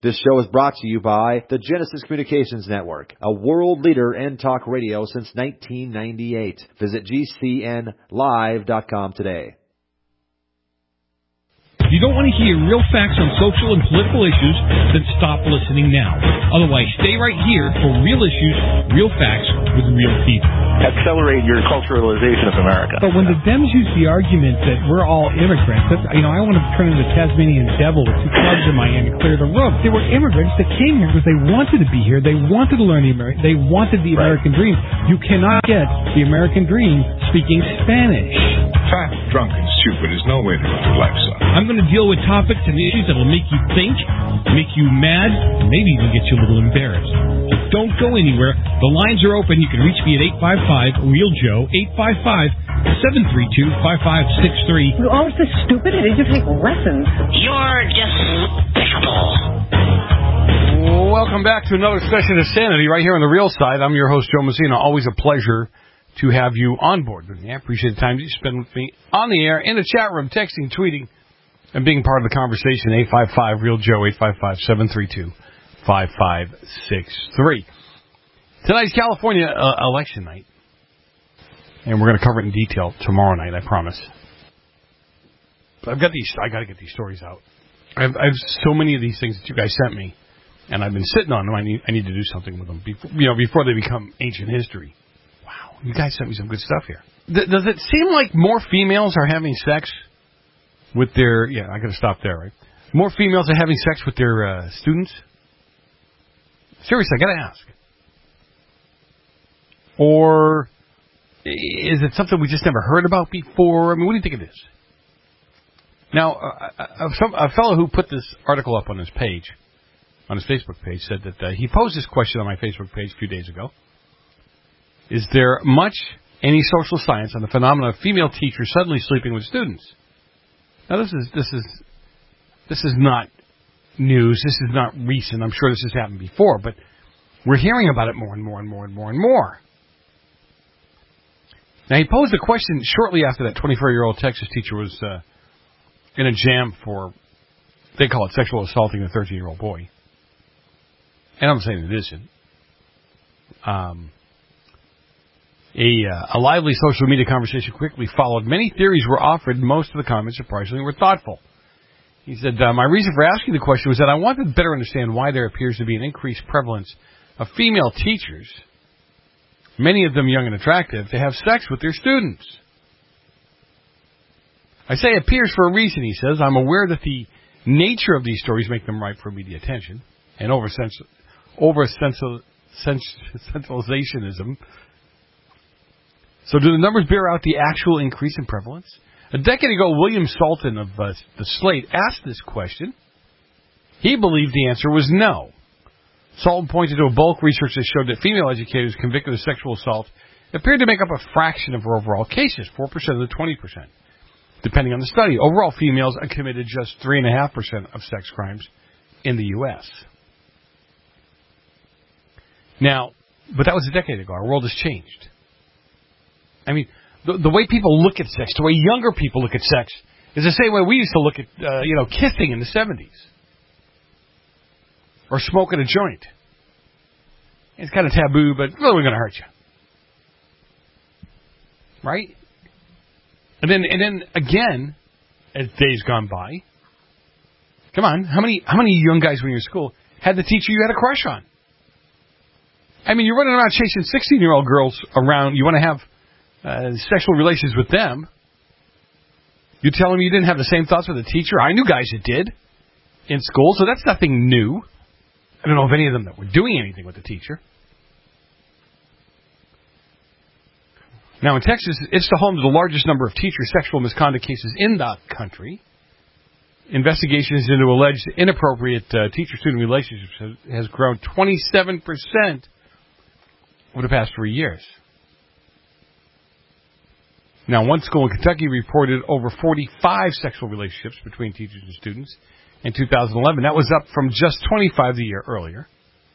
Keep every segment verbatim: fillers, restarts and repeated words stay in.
This show is brought to you by the Genesis Communications Network, a world leader in talk radio since nineteen ninety-eight. Visit G C N live dot com today. If you don't want to hear real facts on social and political issues, then stop listening now. Otherwise, stay right here for real issues, real facts with real people. Accelerate your culturalization of America. But when the Dems use the argument that we're all immigrants, that's, you know, I want to turn into Tasmanian devil with two clubs in my hand and clear the road. They were immigrants that came here because they wanted to be here. They wanted to learn the American. They wanted the American dream. You cannot get the American dream speaking Spanish. Fat, drunk, and stupid is no way to live life, son. I'm going to deal with topics and issues that will make you think, make you mad, and maybe even get you a little embarrassed. So don't go anywhere. The lines are open. You can reach me at eight five five, real joe, eight five five, seven three two, five five six three. You're always this stupid. I need to take lessons. You're despicable. Welcome back to another session of Sanity right here on the Real Side. I'm your host, Joe Messina. Always a pleasure to have you on board with me. I appreciate the time you spend with me on the air, in the chat room, texting, tweeting, and being part of the conversation. eight five five, real joe, eight five five, seven three two, five five six three. Tonight's California uh, election night, and we're going to cover it in detail tomorrow night, I promise. But I've got these, I got to get these stories out. I have, I have so many of these things that you guys sent me, and I've been sitting on them. I need, I need to do something with them, before, you know, before they become ancient history. Wow, you guys sent me some good stuff here. Th- does it seem like more females are having sex with their, yeah, I got to stop there, right? More females are having sex with their uh, students? Seriously, I got to ask. Or is it something we just never heard about before? I mean, what do you think of this? Now, uh, some, a fellow who put this article up on his page, on his Facebook page, said that uh, he posed this question on my Facebook page a few days ago. Is there much, any social science on the phenomenon of female teachers suddenly sleeping with students? Now, this is this is this is not news. This is not recent. I'm sure this has happened before, but we're hearing about it more and more and more and more and more. Now, he posed a question shortly after that twenty-four-year-old Texas teacher was uh, in a jam for, they call it sexual assaulting a thirteen-year-old boy. And I'm saying it isn't. Um, a, uh, a lively social media conversation quickly followed. Many theories were offered. Most of the comments, surprisingly, were thoughtful. He said, uh, my reason for asking the question was that I wanted to better understand why there appears to be an increased prevalence of female teachers, many of them young and attractive, to have sex with their students. I say appears for a reason, he says. I'm aware that the nature of these stories make them ripe for media attention and over-sensationalism. So do the numbers bear out the actual increase in prevalence? A decade ago, William Salton of uh, the Slate asked this question. He believed the answer was no. Salton pointed to a bulk research that showed that female educators convicted of sexual assault appeared to make up a fraction of overall cases, four percent of the twenty percent. Depending on the study, overall females committed just three point five percent of sex crimes in the U S Now, but that was a decade ago. Our world has changed. I mean, the, the way people look at sex, the way younger people look at sex, is the same way we used to look at, uh, you know, kissing in the seventies. Or smoking a joint. It's kind of taboo, but really going to hurt you. Right? And then, and then again, as days gone by, come on, how many, how many young guys when you were in school had the teacher you had a crush on? I mean, you're running around chasing sixteen-year-old girls around. You want to have uh, sexual relations with them. You telling me you didn't have the same thoughts with a teacher? I knew guys that did in school, so that's nothing new. I don't know of any of them that were doing anything with the teacher. Now, in Texas, it's the home to the largest number of teacher sexual misconduct cases in the country. Investigations into alleged inappropriate uh, teacher-student relationships has, has grown twenty-seven percent over the past three years. Now, one school in Kentucky reported over forty-five sexual relationships between teachers and students in two thousand eleven. That was up from just twenty-five the year earlier.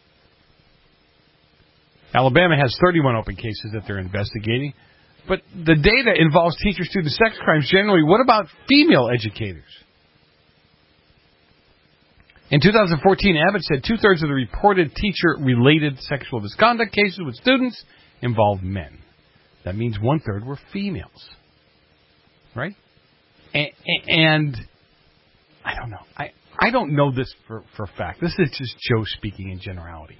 Alabama has thirty-one open cases that they're investigating. But the data involves teacher-student sex crimes generally. What about female educators? In two thousand fourteen, Abbott said two-thirds of the reported teacher-related sexual misconduct cases with students involved men. That means one-third were females. Right? And, and I don't know. I, I don't know this for, for a fact. This is just Joe speaking in generality.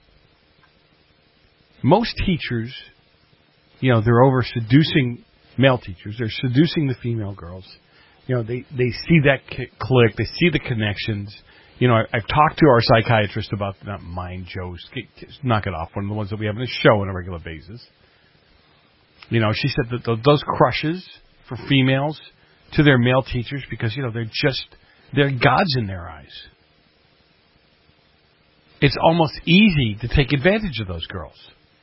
Most teachers, you know, they're over seducing male teachers. They're seducing the female girls. You know, they, they see that click. They see the connections. You know, I, I've talked to our psychiatrist about, not mine, Joe's, knock it off, one of the ones that we have on the show on a regular basis. You know, she said that those crushes for females to their male teachers, because, you know, they're just, they're gods in their eyes. It's almost easy to take advantage of those girls.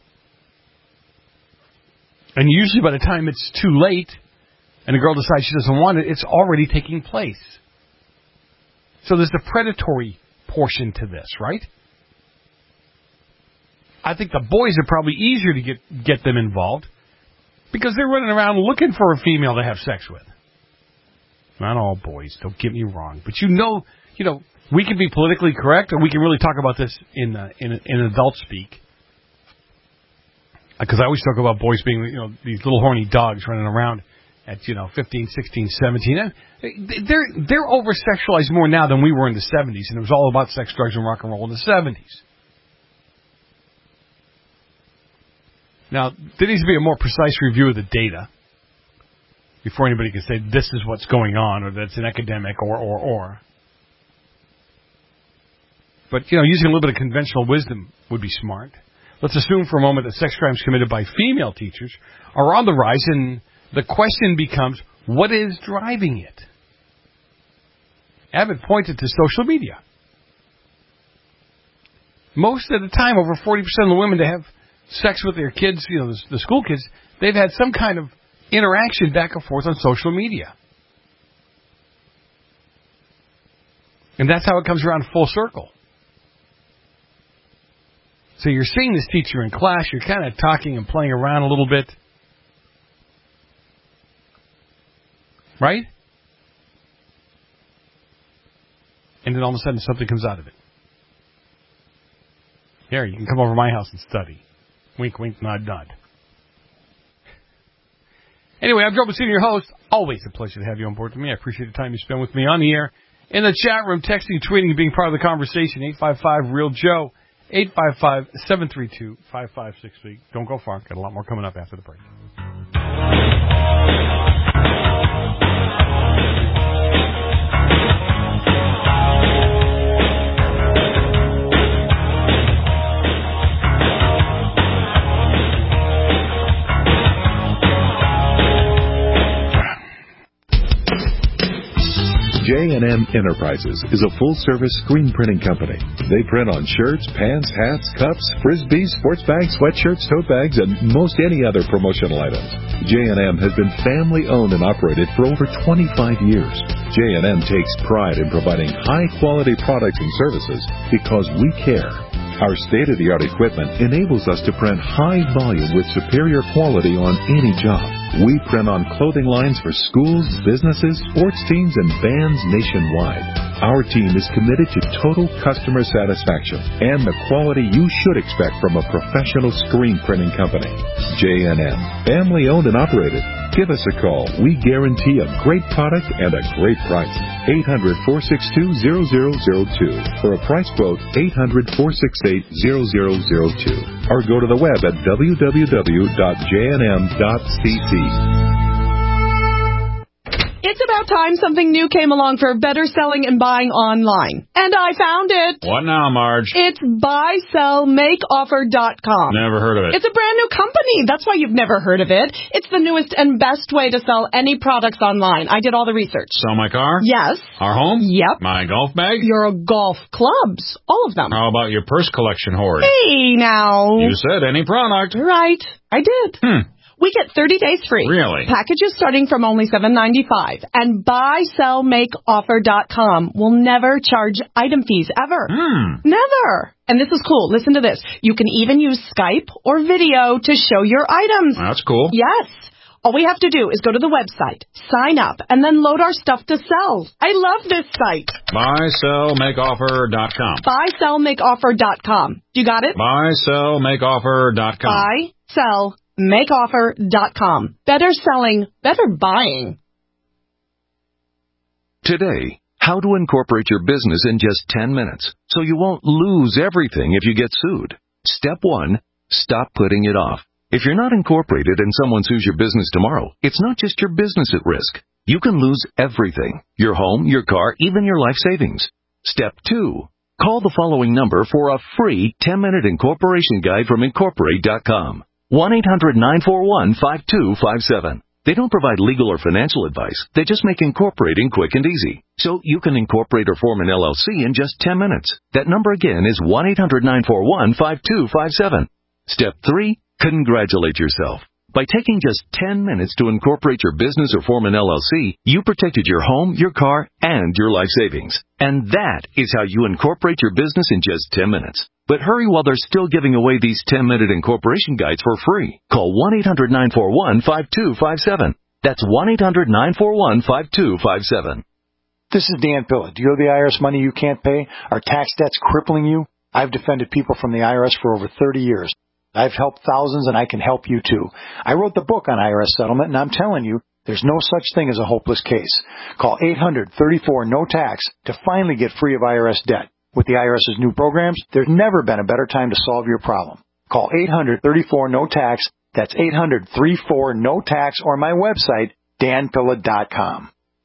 And usually by the time it's too late and the girl decides she doesn't want it, it's already taking place. So there's the predatory portion to this, right? I think the boys are probably easier to get, get them involved because they're running around looking for a female to have sex with. Not all boys, don't get me wrong. But you know, you know, we can be politically correct, or we can really talk about this in uh, in, in adult speak. Because I always talk about boys being, you know, these little horny dogs running around at, you know, fifteen, sixteen, seventeen. They're, they're over-sexualized more now than we were in the seventies, and it was all about sex, drugs, and rock and roll in the seventies. Now, there needs to be a more precise review of the data before anybody can say this is what's going on, or that's an academic, or, or, or. But, you know, using a little bit of conventional wisdom would be smart. Let's assume for a moment that sex crimes committed by female teachers are on the rise, and the question becomes, what is driving it? Abbott pointed to social media. Most of the time, over forty percent of the women that have sex with their kids, you know, the, the school kids, they've had some kind of interaction back and forth on social media. And that's how it comes around full circle. So you're seeing this teacher in class, you're kind of talking and playing around a little bit. Right? And then all of a sudden something comes out of it. Here, you can come over to my house and study. Wink, wink, nod, nod. Anyway, I'm Joe Messina, your host. Always a pleasure to have you on board with me. I appreciate the time you spend with me on the air, in the chat room, texting, tweeting, being part of the conversation. eight five five, real Joe. eight five five, seven three two, five five six three. Don't go far. Got a lot more coming up after the break. J and M Enterprises is a full-service screen printing company. They print on shirts, pants, hats, cups, frisbees, sports bags, sweatshirts, tote bags, and most any other promotional items. J and M has been family-owned and operated for over twenty-five years. J and M takes pride in providing high-quality products and services because we care. Our state-of-the-art equipment enables us to print high volume with superior quality on any job. We print on clothing lines for schools, businesses, sports teams, and bands nationwide. Our team is committed to total customer satisfaction and the quality you should expect from a professional screen printing company. J and M, family-owned and operated. Give us a call. We guarantee a great product and a great price. eight hundred, four six two, zero zero zero two. For a price quote, eight hundred, four six eight, zero zero zero two. Or go to the web at w w w dot j n m dot c c. It's about time something new came along for better selling and buying online. And I found it. What now, Marge? It's buy sell make offer dot com. Never heard of it. It's a brand new company. That's why you've never heard of it. It's the newest and best way to sell any products online. I did all the research. Sell my car? Yes. Our home? Yep. My golf bag? Your golf clubs. All of them. How about your purse collection hoard? Hey, now. You said any product. Right. I did. Hmm. We get thirty days free. Really? Packages starting from only seven ninety-five. And buy sell make offer dot com will never charge item fees ever. Hmm. Never. And this is cool. Listen to this. You can even use Skype or video to show your items. That's cool. Yes. All we have to do is go to the website, sign up, and then load our stuff to sell. I love this site. buy sell make offer dot com. buy sell make offer dot com. You got it? buy sell make offer dot com. buy sell make offer dot com. Better selling, better buying. Today, how to incorporate your business in just ten minutes so you won't lose everything if you get sued. Step one, stop putting it off. If you're not incorporated and someone sues your business tomorrow, it's not just your business at risk. You can lose everything, your home, your car, even your life savings. Step two, call the following number for a free ten-minute incorporation guide from incorporate dot com. one eight hundred nine four one five two five seven. They don't provide legal or financial advice. They just make incorporating quick and easy. So you can incorporate or form an L L C in just ten minutes. That number again is one eight hundred nine four one five two five seven. Step three, congratulate yourself. By taking just ten minutes to incorporate your business or form an L L C, you protected your home, your car, and your life savings. And that is how you incorporate your business in just ten minutes. But hurry while they're still giving away these ten-minute incorporation guides for free. Call one eight hundred nine four one five two five seven. That's one eight hundred nine four one five two five seven. This is Dan Pilla. Do you owe the I R S money you can't pay? Are tax debts crippling you? I've defended people from the I R S for over thirty years. I've helped thousands, and I can help you, too. I wrote the book on I R S settlement, and I'm telling you, there's no such thing as a hopeless case. Call eight hundred thirty-four no tax to finally get free of I R S debt. With the IRS's new programs, there's never been a better time to solve your problem. Call eight hundred thirty-four no tax. That's eight hundred thirty-four no tax, or my website, dan pilla dot com.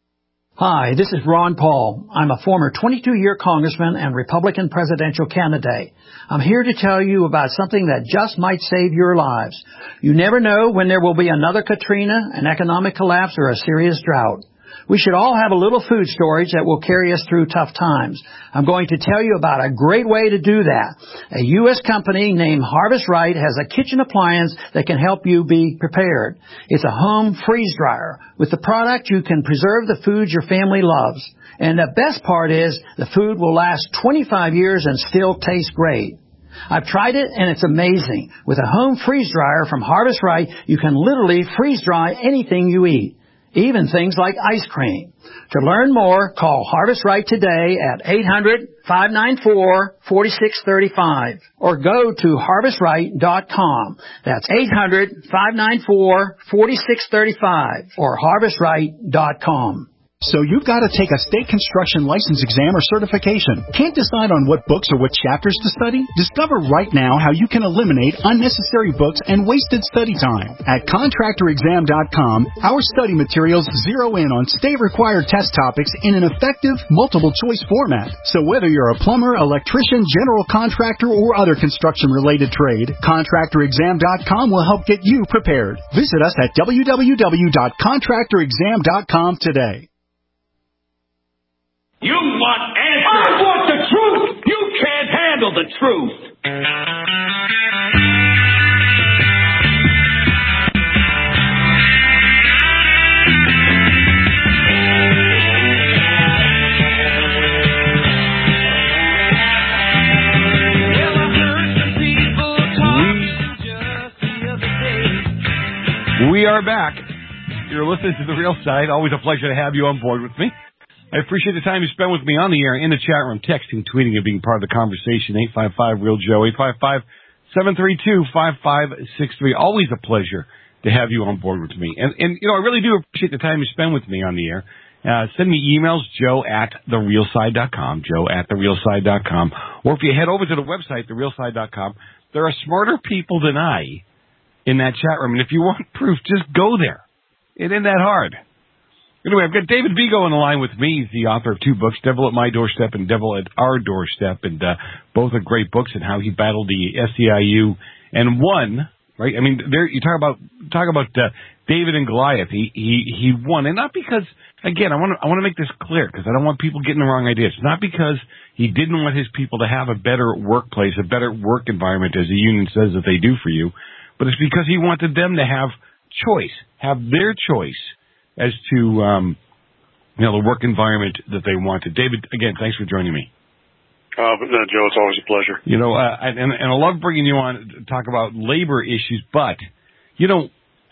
Hi, this is Ron Paul. I'm a former twenty-two-year congressman and Republican presidential candidate. I'm here to tell you about something that just might save your lives. You never know when there will be another Katrina, an economic collapse, or a serious drought. We should all have a little food storage that will carry us through tough times. I'm going to tell you about a great way to do that. A U S company named Harvest Right has a kitchen appliance that can help you be prepared. It's a home freeze dryer. With the product, you can preserve the foods your family loves. And the best part is the food will last twenty-five years and still taste great. I've tried it, and it's amazing. With a home freeze dryer from Harvest Right, you can literally freeze dry anything you eat, even things like ice cream. To learn more, call Harvest Right today at eight hundred five nine four four six three five or go to harvest right dot com. That's eight hundred five nine four four six three five or harvest right dot com. So you've got to take a state construction license exam or certification. Can't decide on what books or what chapters to study? Discover right now how you can eliminate unnecessary books and wasted study time. At contractor exam dot com, our study materials zero in on state-required test topics in an effective, multiple-choice format. So whether you're a plumber, electrician, general contractor, or other construction-related trade, contractor exam dot com will help get you prepared. Visit us at w w w dot contractor exam dot com today. You want answers. I want the truth. You can't handle the truth. We are back. You're listening to The Real Side. Always a pleasure to have you on board with me. I appreciate the time you spend with me on the air, in the chat room, texting, tweeting, and being part of the conversation. eight five five real joe, eight five five seven three two five five six three. Always a pleasure to have you on board with me. And, and you know, I really do appreciate the time you spend with me on the air. Uh, send me emails, joe at the real side dot com, joe at the real side dot com. Or if you head over to the website, the real side dot com, there are smarter people than I in that chat room. And if you want proof, just go there. It ain't that hard. Anyway, I've got David Vigo on the line with me. He's the author of two books, Devil at My Doorstep and Devil at Our Doorstep, and uh, both are great books, and how he battled the S E I U and won. Right? I mean, there you talk about talk about uh, David and Goliath. He he he won, and not because, again, I want to I want to make this clear because I don't want people getting the wrong idea. It's not because he didn't want his people to have a better workplace, a better work environment, as the union says that they do for you, but it's because he wanted them to have choice, have their choice as to, um, you know, the work environment that they wanted. David, again, thanks for joining me. Uh, but, uh, Joe, it's always a pleasure. You know, uh, and, and I love bringing you on to talk about labor issues, but, you know,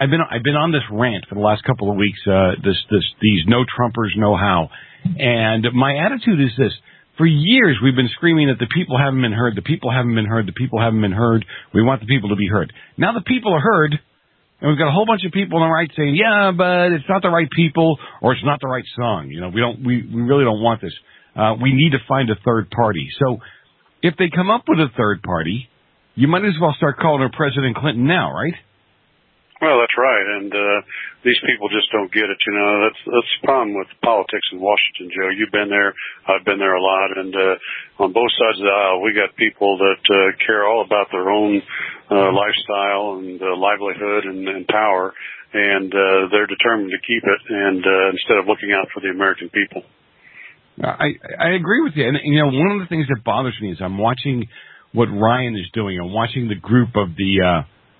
I've been I've been on this rant for the last couple of weeks. Uh, this this these no Trumpers know how, and my attitude is this: for years we've been screaming that the people haven't been heard, the people haven't been heard, the people haven't been heard. We want the people to be heard. Now the people are heard, and we've got a whole bunch of people on the right saying, yeah, but it's not the right people or it's not the right song. You know, we don't we we really don't want this. Uh, we need to find a third party. So if they come up with a third party, you might as well start calling her President Clinton now, right? Well, that's right, and uh, these people just don't get it. You know, that's that's the problem with politics in Washington, Joe. You've been there, I've been there a lot, and uh, on both sides of the aisle, we got people that uh, care all about their own uh, lifestyle and uh, livelihood and, and power, and uh, they're determined to keep it, and uh, instead of looking out for the American people. I I agree with you, and you know, one of the things that bothers me is I'm watching what Ryan is doing. I'm watching the group of the. Uh,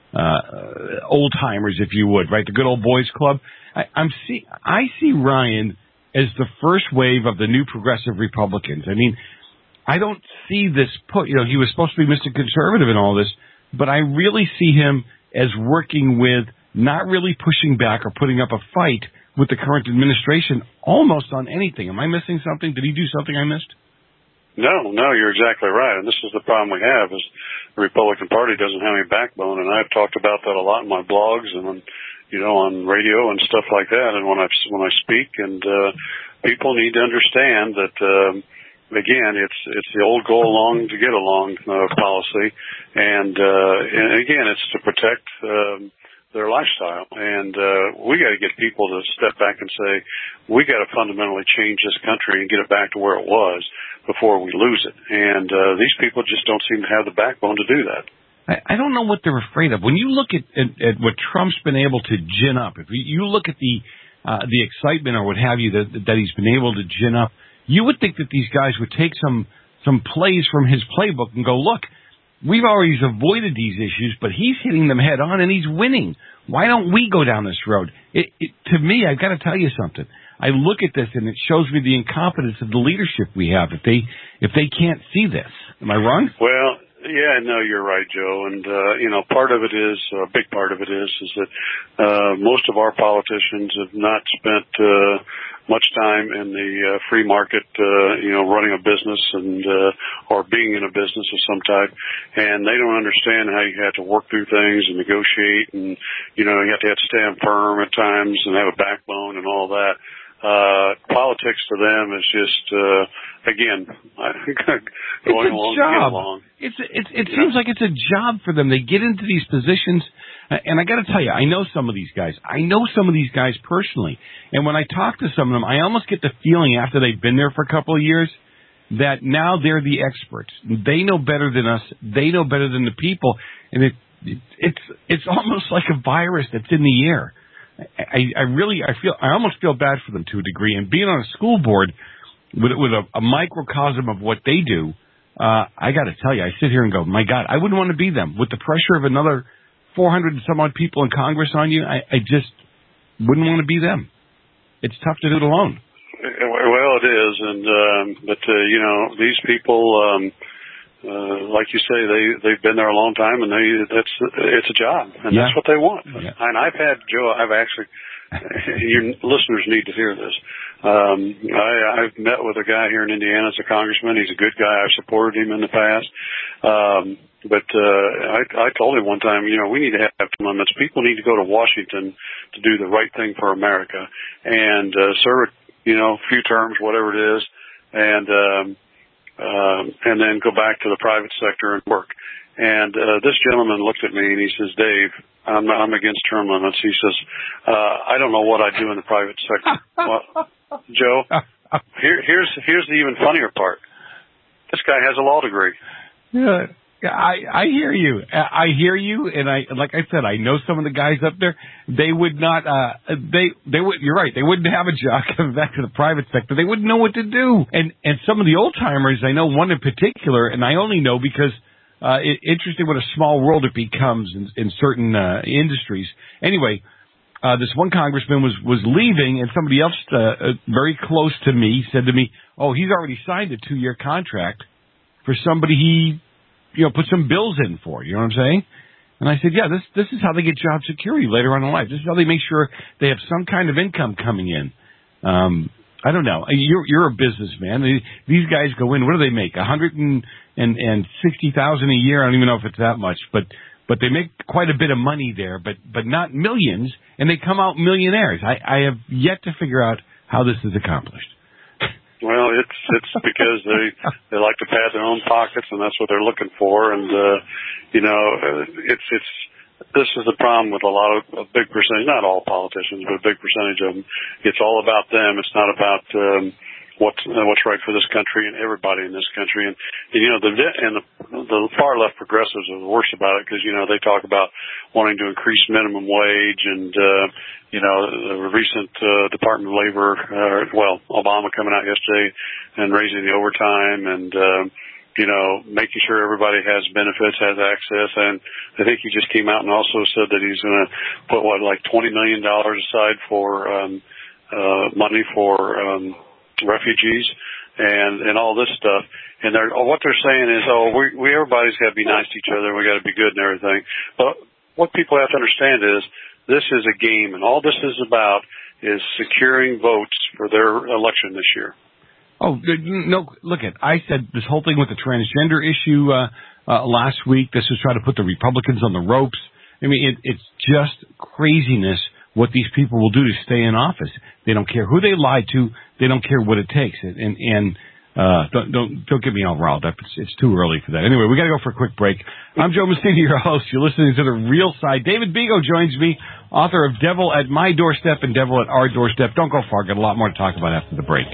Uh, old timers, if you would, right? The good old boys club. I, I'm see, I see Ryan as the first wave of the new progressive Republicans. I mean, I don't see this put, you know, he was supposed to be Mister Conservative and all this, but I really see him as working with, not really pushing back or putting up a fight with the current administration almost on anything. Am I missing something? Did he do something I missed? No, no, you're exactly right. And this is the problem we have is the Republican Party doesn't have any backbone. And I've talked about that a lot in my blogs and on, you know, on radio and stuff like that. And when I, when I speak, and, uh, people need to understand that, um, again, it's, it's the old go along to get along, uh, policy. And, uh, and again, it's to protect, um, their lifestyle. And, uh, we got to get people to step back and say, we got to fundamentally change this country and get it back to where it was before we lose it. And, uh, these people just don't seem to have the backbone to do that. I, I don't know what they're afraid of. When you look at, at, at what Trump's been able to gin up, if you look at the, uh, the excitement or what have you that, that he's been able to gin up, you would think that these guys would take some, some plays from his playbook and go, look, we've always avoided these issues, but he's hitting them head on and he's winning. Why don't we go down this road? It, it, to me, I've got to tell you something. I look at this and it shows me the incompetence of the leadership we have if they if they can't see this. Am I wrong? Well, yeah, no, you're right, Joe. And, uh, you know, part of it is, a big part of it is, is that, uh, most of our politicians have not spent, uh, much time in the, uh, free market, uh, you know, running a business and, uh, or being in a business of some type. And they don't understand how you have to work through things and negotiate and, you know, you have to, have to stand firm at times and have a backbone and all that. Uh, politics to them is just, uh, again, going along to get along. It's, it's, it yeah. seems like it's a job for them. They get into these positions, and I got to tell you, I know some of these guys. I know some of these guys personally. And when I talk to some of them, I almost get the feeling after they've been there for a couple of years that now they're the experts. They know better than us. They know better than the people. And it, it it's, it's almost like a virus that's in the air. I, I really, I feel, I almost feel bad for them to a degree. And being on a school board with, with a, a microcosm of what they do, uh, I got to tell you, I sit here and go, my God, I wouldn't want to be them. With the pressure of another four hundred and some odd people in Congress on you, I, I just wouldn't want to be them. It's tough to do it alone. Well, it is, and um, but uh, you know, these people. Um, Uh, like you say, they, they've been there a long time and they, that's, it's a job and yeah. that's what they want. Yeah. And I've had, Joe, I've actually, your listeners need to hear this. Um, I, I've met with a guy here in Indiana as a congressman. He's a good guy. I've supported him in the past. Um, but, uh, I, I told him one time, you know, we need to have limits. People need to go to Washington to do the right thing for America and, uh, serve, you know, a few terms, whatever it is. And, um, Um, and then go back to the private sector and work. And uh, this gentleman looked at me and he says, Dave, I'm, I'm against term limits. He says, uh, I don't know what I'd do in the private sector. Well, Joe, here, here's here's the even funnier part. This guy has a law degree. Yeah. I, I hear you. I hear you, and I, like I said, I know some of the guys up there. They would not. Uh, they, they would. You're right. They wouldn't have a job coming back to the private sector. They wouldn't know what to do. And and some of the old timers, I know one in particular, and I only know because uh, it, interesting what a small world it becomes in, in certain uh, industries. Anyway, uh, this one congressman was was leaving, and somebody else uh, very close to me said to me, "Oh, he's already signed a two year contract for somebody he." you know, put some bills in for, you know what I'm saying? And I said, yeah, this this is how they get job security later on in life. This is how they make sure they have some kind of income coming in. Um, I don't know. You're you're a businessman. These guys go in. What do they make? A hundred and and sixty thousand a year. I don't even know if it's that much, but but they make quite a bit of money there, but but not millions. And they come out millionaires. I, I have yet to figure out how this is accomplished. Well, it's it's because they they like to pad their own pockets, and that's what they're looking for. And uh, you know, it's it's. This is the problem with a lot of a big percentage, not all politicians, but a big percentage of them. It's all about them. It's not about um, what's uh, what's right for this country and everybody in this country. And, and you know, the and the, the far left progressives are the worst about it because you know they talk about wanting to increase minimum wage and uh, you know the recent uh, Department of Labor, uh, well, Obama coming out yesterday and raising the overtime and. Uh, you know, making sure everybody has benefits, has access. And I think he just came out and also said that he's going to put, what, like twenty million dollars aside for um, uh, money for um, refugees and, and all this stuff. And they're, what they're saying is, oh, we, we everybody's got to be nice to each other. We got to be good and everything. But what people have to understand is this is a game, and all this is about is securing votes for their election this year. Oh, no, look at, I said this whole thing with the transgender issue uh, uh, last week, this was trying to put the Republicans on the ropes. I mean, it, it's just craziness what these people will do to stay in office. They don't care who they lie to. They don't care what it takes. And, and uh, don't, don't, don't get me all riled up. It's, it's too early for that. Anyway, we got to go for a quick break. I'm Joe Messina, your host. You're listening to The Real Side. David Bego joins me, author of Devil at My Doorstep and Devil at Our Doorstep. Don't go far. Got a lot more to talk about after the break.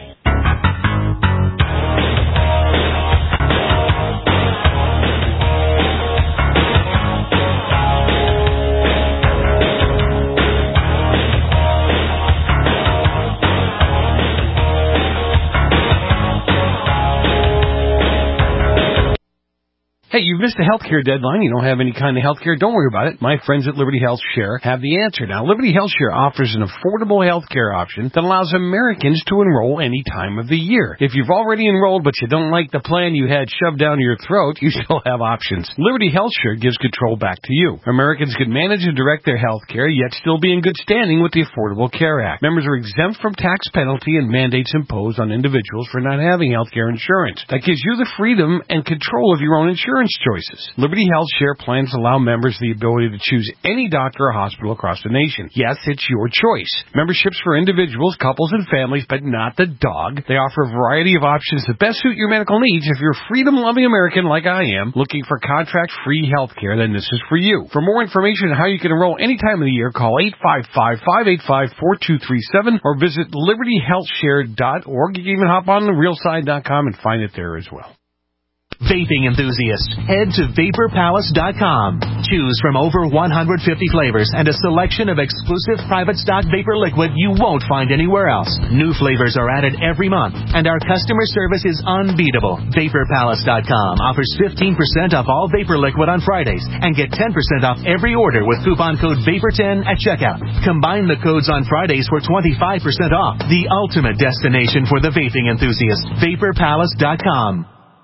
Hey, you've missed a healthcare deadline. You don't have any kind of healthcare. Don't worry about it. My friends at Liberty Health Share have the answer. Now, Liberty Health Share offers an affordable healthcare option that allows Americans to enroll any time of the year. If you've already enrolled but you don't like the plan you had shoved down your throat, you still have options. Liberty Health Share gives control back to you. Americans can manage and direct their healthcare, yet still be in good standing with the Affordable Care Act. Members are exempt from tax penalty and mandates imposed on individuals for not having healthcare insurance. That gives you the freedom and control of your own insurance choices. Liberty Health Share plans allow members the ability to choose any doctor or hospital across the nation. Yes, it's your choice. Memberships for individuals, couples, and families, but not the dog. They offer a variety of options that best suit your medical needs. If you're a freedom-loving American like I am, looking for contract-free health care, then this is for you. For more information on how you can enroll any time of the year, call eight five five, five eight five, four two three seven or visit liberty health share dot org. You can even hop on the real side dot com and find it there as well. Vaping enthusiasts, head to vapor palace dot com. Choose from over one hundred fifty flavors and a selection of exclusive private stock vapor liquid you won't find anywhere else. New flavors are added every month, and our customer service is unbeatable. vapor palace dot com offers fifteen percent off all vapor liquid on Fridays and get ten percent off every order with coupon code vapor ten at checkout. Combine the codes on Fridays for twenty-five percent off. The ultimate destination for the vaping enthusiast. vapor palace dot com.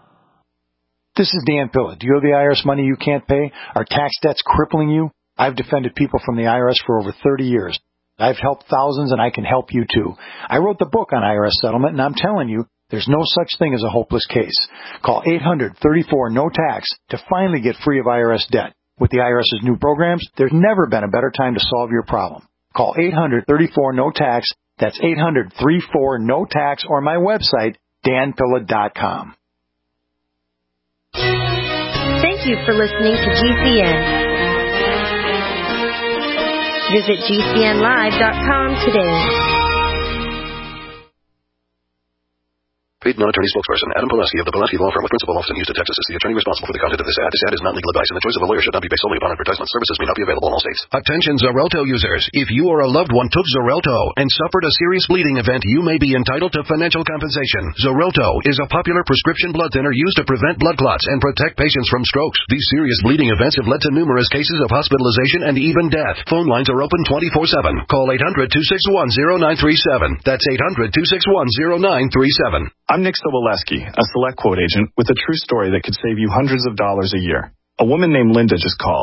This is Dan Pilla. Do you owe the I R S money you can't pay? Are tax debts crippling you? I've defended people from the I R S for over thirty years. I've helped thousands, and I can help you too. I wrote the book on I R S settlement, and I'm telling you, there's no such thing as a hopeless case. Call eight hundred, thirty-four, no tax to finally get free of I R S debt. With the IRS's new programs, there's never been a better time to solve your problem. Call eight hundred, thirty-four, no tax. That's eight hundred, thirty-four, no tax, or my website, dan pilla dot com. Thank you for listening to G C N. Visit G C N live dot com today. Paid non-attorney spokesperson Adam Pulaski of the Pulaski Law Firm with principal office in Houston, Texas is the attorney responsible for the content of this ad. This ad is not legal advice, and the choice of a lawyer should not be based solely upon advertisement. Services may not be available in all states. Attention Xarelto users. If you or a loved one took Xarelto and suffered a serious bleeding event, you may be entitled to financial compensation. Xarelto is a popular prescription blood thinner used to prevent blood clots and protect patients from strokes. These serious bleeding events have led to numerous cases of hospitalization and even death. Phone lines are open twenty-four seven. Call eight hundred, two six one, zero nine three seven. That's eight hundred, two six one, zero nine three seven. I'm Nick Soboleski, a select quote agent with a true story that could save you hundreds of dollars a year. A woman named Linda just called.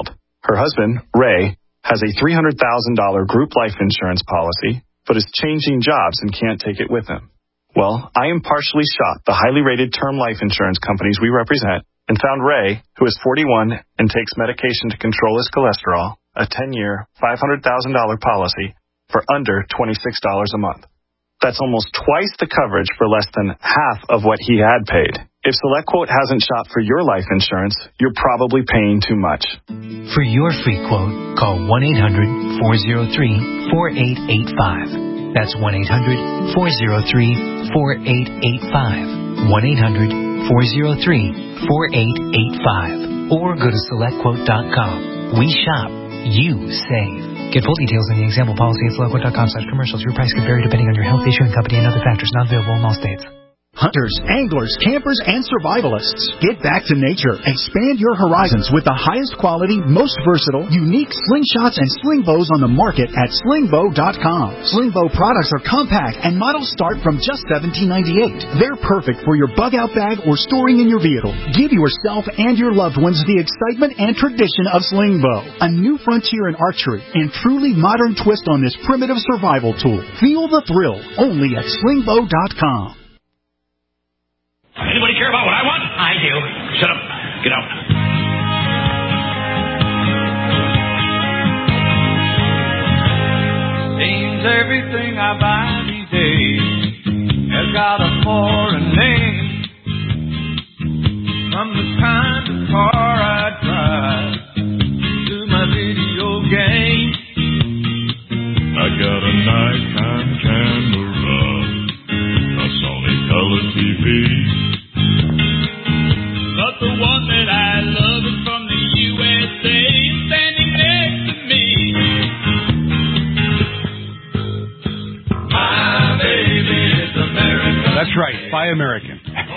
Her husband, Ray, has a three hundred thousand dollars group life insurance policy, but is changing jobs and can't take it with him. Well, I impartially shot the highly rated term life insurance companies we represent and found Ray, who is forty-one and takes medication to control his cholesterol, a ten-year, five hundred thousand dollars policy for under twenty-six dollars a month. That's almost twice the coverage for less than half of what he had paid. If SelectQuote hasn't shopped for your life insurance, you're probably paying too much. For your free quote, call one eight hundred four oh three four eight eight five. That's one eight hundred four oh three four eight eight five. one eight hundred four oh three four eight eight five. Or go to select quote dot com. We shop. You save. Get full details in the example policy at select quote dot com slash commercials. Your price could vary depending on your health, issuing company, and other factors not available in all states. Hunters, anglers, campers, and survivalists. Get back to nature. Expand your horizons with the highest quality, most versatile, unique slingshots and sling bows on the market at sling bow dot com. Sling bow products are compact and models start from just seventeen ninety-eight. They're perfect for your bug-out bag or storing in your vehicle. Give yourself and your loved ones the excitement and tradition of sling bow, a new frontier in archery and truly modern twist on this primitive survival tool. Feel the thrill only at sling bow dot com. Anybody care about what I want? I do. Shut up. Get out. Seems everything I buy these days has got a foreign name. From the kind of car I drive to my video game. I got a Nikon camera, a Sony color T V. But the one that I love is from the U S A, standing next to me. My baby is American. That's right, Buy American.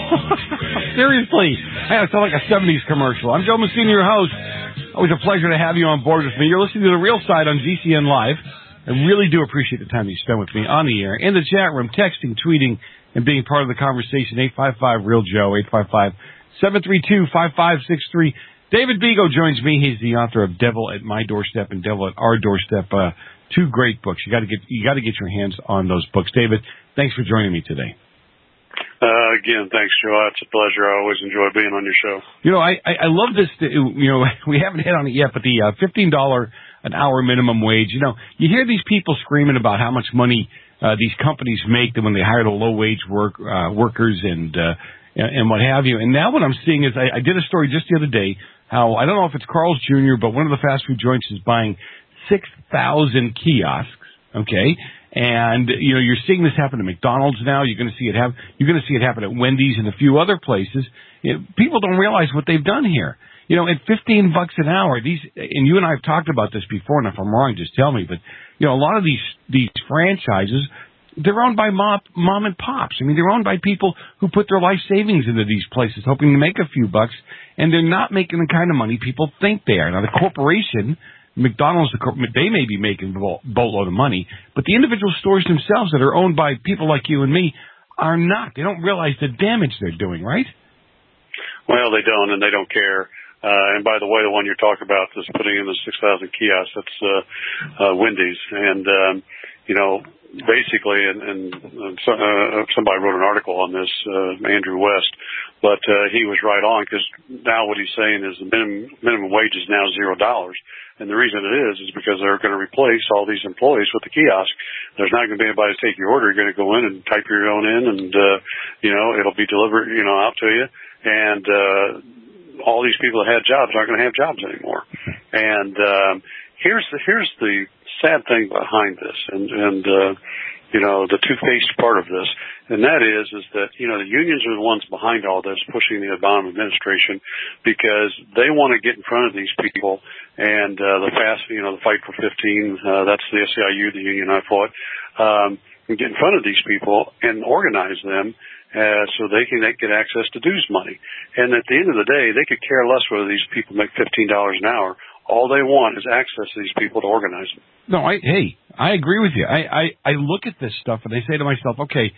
Seriously, I sound like a seventies commercial. I'm Joe Messina, your host. Always a pleasure to have you on board with me. You're listening to The Real Side on G C N Live. I really do appreciate the time you spend with me on the air, in the chat room, texting, tweeting, and being part of the conversation. eight five five, real Joe, eight five five, seven three two, five five six three. David Bego joins me. He's the author of Devil at My Doorstep and Devil at Our Doorstep. Uh, two great books. You got to get you got to get your hands on those books. David, thanks for joining me today. Uh, again, thanks, Joe. It's a pleasure. I always enjoy being on your show. You know, I, I, I love this. You know, we haven't hit on it yet, but the uh, fifteen dollars an hour minimum wage. You know, you hear these people screaming about how much money uh, these companies make when they hire the low wage work uh, workers and uh, and what have you. And now what I'm seeing is I, I did a story just the other day how I don't know if it's Carl's Junior, but one of the fast food joints is buying six thousand kiosks. Okay. And, you know, you're seeing this happen at McDonald's now. You're going to see it happen. You're going to see it happen at Wendy's and a few other places. You know, people don't realize what they've done here. You know, at fifteen bucks an hour, these, and you and I have talked about this before, and if I'm wrong, just tell me, but, you know, a lot of these, these franchises, they're owned by mom, mom and pops. I mean, they're owned by people who put their life savings into these places, hoping to make a few bucks, and they're not making the kind of money people think they are. Now, the corporation, McDonald's, they may be making a boatload of money, but the individual stores themselves that are owned by people like you and me are not. They don't realize the damage they're doing, right? Well, they don't, and they don't care. Uh, and by the way, the one you're talking about is putting in the six thousand kiosks. That's uh, uh, Wendy's. And, um, you know, basically, and, and uh, somebody wrote an article on this, uh, Andrew West, but uh, he was right on, because now what he's saying is the minimum, minimum wage is now zero dollars. And the reason it is is because they're going to replace all these employees with the kiosk. There's not going to be anybody to take your order. You're going to go in and type your own in, and, uh, you know, it'll be delivered, you know, out to you. And, uh, all these people that had jobs aren't going to have jobs anymore. And, um, here's the, here's the sad thing behind this. And, and, uh, you know, the two-faced part of this. And that is, is that, you know, the unions are the ones behind all this, pushing the Obama administration, because they want to get in front of these people. And, uh, the fast, you know, the Fight for fifteen, uh, that's the S E I U, the union I fought, um, and get in front of these people and organize them. Uh, so they can they get access to dues money. And at the end of the day, they could care less whether these people make fifteen dollars an hour. All they want is access to these people to organize them. No, I, hey, I agree with you. I, I, I look at this stuff and I say to myself, okay,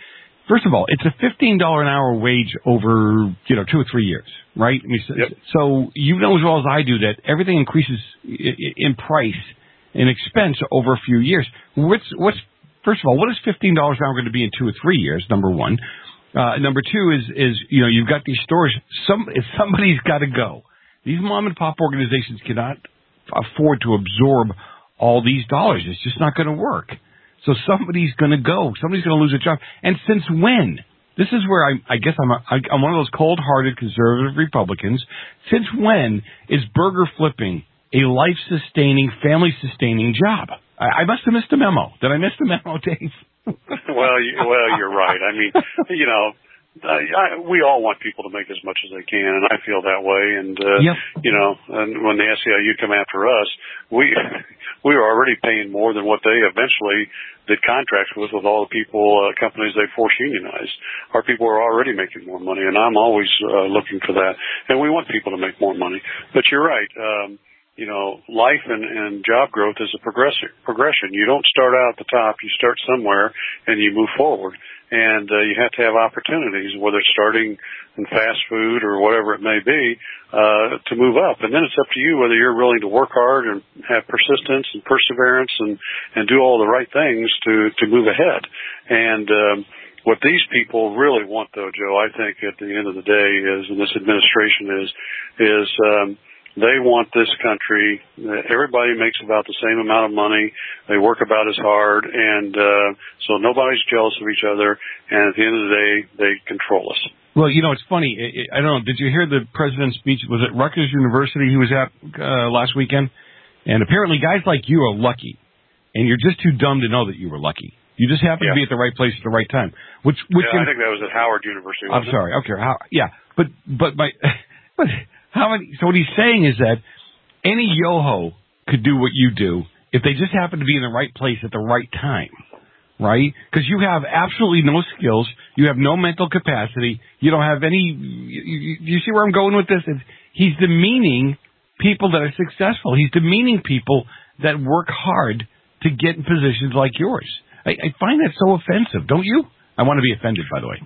first of all, it's a fifteen dollars an hour wage over, you know, two or three years, right? I mean, so, Yep. so you know as well as I do that everything increases in price and expense over a few years. What's, what's, first of all, what is fifteen dollars an hour going to be in two or three years, number one? Uh, number two is, is, you know, you've got these stores, some, somebody's got to go. These mom and pop organizations cannot afford to absorb all these dollars. It's just not going to work. So somebody's going to go. Somebody's going to lose a job. And since when? This is where I, I guess I'm, a, I'm one of those cold-hearted conservative Republicans. Since when is burger flipping a life-sustaining, family-sustaining job? I, I must have missed a memo. Did I miss the memo, Dave? well, you, well, you're right. I mean, you know, uh, I, we all want people to make as much as they can, and I feel that way. And uh, yep. you know, and when the S E I U come after us, we we were already paying more than what they eventually did contracts with with all the people uh, companies they force unionized. Our people are already making more money, and I'm always uh, looking for that. And we want people to make more money. But you're right. Um, You know, life and, and job growth is a progression. Progression. You don't start out at the top. You start somewhere and you move forward. And uh, you have to have opportunities, whether it's starting in fast food or whatever it may be, uh, to move up. And then it's up to you whether you're willing to work hard and have persistence and perseverance and, and do all the right things to, to move ahead. And um, what these people really want, though, Joe, I think at the end of the day is, and this administration is, is um, they want this country, everybody makes about the same amount of money, they work about as hard, and uh, so nobody's jealous of each other, and at the end of the day, they control us. Well, you know, it's funny. I don't know, did you hear the president's speech? Was it Rutgers University he was at uh, last weekend? And apparently guys like you are lucky, and you're just too dumb to know that you were lucky. You just happened yeah. to be at the right place at the right time. Which, which yeah, in, I think that was at Howard University. I'm Wasn't sorry. it? Okay. How, yeah, but but my but how many? So what he's saying is that any yo-ho could do what you do if they just happen to be in the right place at the right time, right? Because you have absolutely no skills, you have no mental capacity, you don't have any. You, you, you see where I'm going with this? It's, he's demeaning people that are successful. He's demeaning people that work hard to get in positions like yours. I, I find that so offensive, don't you? I want to be offended, by the way.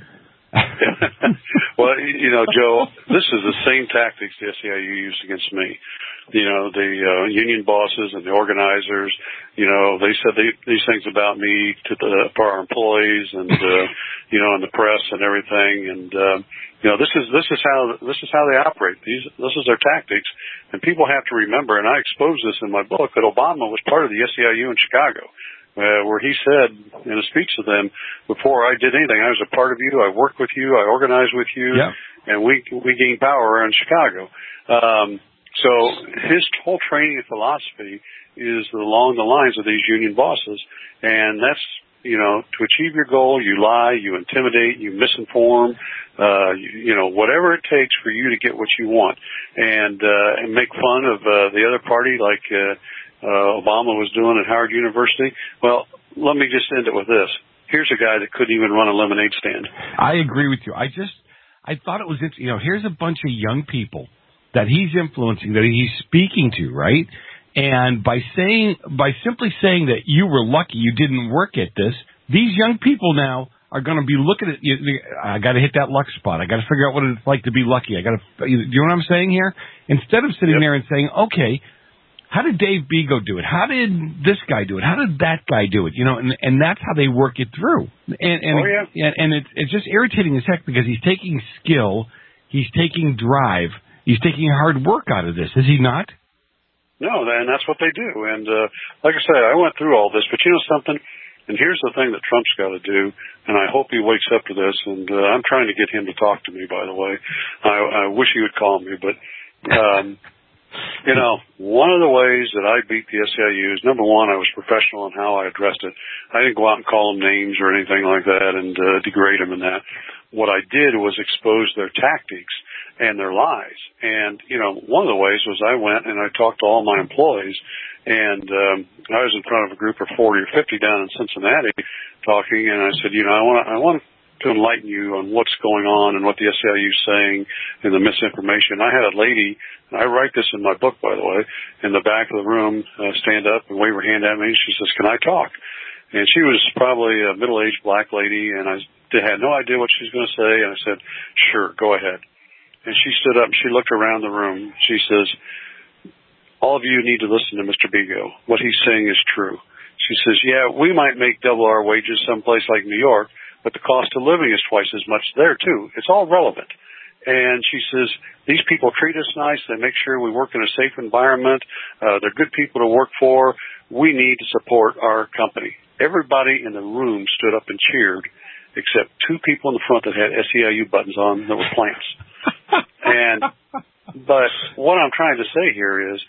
Well, you know, Joe, this is the same tactics the S E I U used against me. You know, the uh, union bosses and the organizers, you know, they said they, these things about me to the, for our employees and, uh, you know, in the press and everything. And, uh, you know, this is, this is how, this is how they operate. These, this is their tactics. And people have to remember, and I expose this in my book, that Obama was part of the S E I U in Chicago. Uh, where he said in a speech to them, before I did anything, I was a part of you, I worked with you, I organized with you, yep. and we we gained power in Chicago. Um, so his whole training and philosophy is along the lines of these union bosses, and that's, you know, to achieve your goal, you lie, you intimidate, you misinform, uh, you, you know, whatever it takes for you to get what you want, and uh, and make fun of uh, the other party like uh, Uh, Obama was doing at Howard University. Well, let me just end it with this. Here's a guy that couldn't even run a lemonade stand. I agree with you. I just, I thought it was, you know, here's a bunch of young people that he's influencing, that he's speaking to, right? And by saying, by simply saying that you were lucky, you didn't work at this, these young people now are going to be looking at you. I got to hit that luck spot. I got to figure out what it's like to be lucky. I got to, you know what I'm saying here? Instead of sitting yep. there and saying, okay, how did Dave Bego do it? How did this guy do it? How did that guy do it? You know, and, and that's how they work it through. And, and, oh, yeah. and it's, it's just irritating as heck because he's taking skill, he's taking drive, he's taking hard work out of this. Is he not? No, and that's what they do. And uh, like I say, I went through all this, but you know something? And here's the thing that Trump's got to do, and I hope he wakes up to this. And uh, I'm trying to get him to talk to me, by the way. I, I wish he would call me, but. Um, You know, one of the ways that I beat the S E I U is, number one, I was professional in how I addressed it. I didn't go out and call them names or anything like that and uh, degrade them in that. What I did was expose their tactics and their lies. And, you know, one of the ways was I went and I talked to all my employees, and um, I was in front of a group of forty or fifty down in Cincinnati talking, and I said, you know, I want to, I want to enlighten you on what's going on and what the S E I U is saying and the misinformation. I had a lady, and I write this in my book, by the way, in the back of the room, uh, stand up and wave her hand at me. She says, can I talk? And she was probably a middle-aged black lady, and I they had no idea what she was going to say, and I said, sure, go ahead. And she stood up and she looked around the room. She says, all of you need to listen to Mister Bego. What he's saying is true. She says, yeah, we might make double our wages someplace like New York, but the cost of living is twice as much there, too. It's all relevant. And she says, these people treat us nice. They make sure we work in a safe environment. Uh, they're good people to work for. We need to support our company. Everybody in the room stood up and cheered, except two people in the front that had S E I U buttons on that were plants. And, but what I'm trying to say here is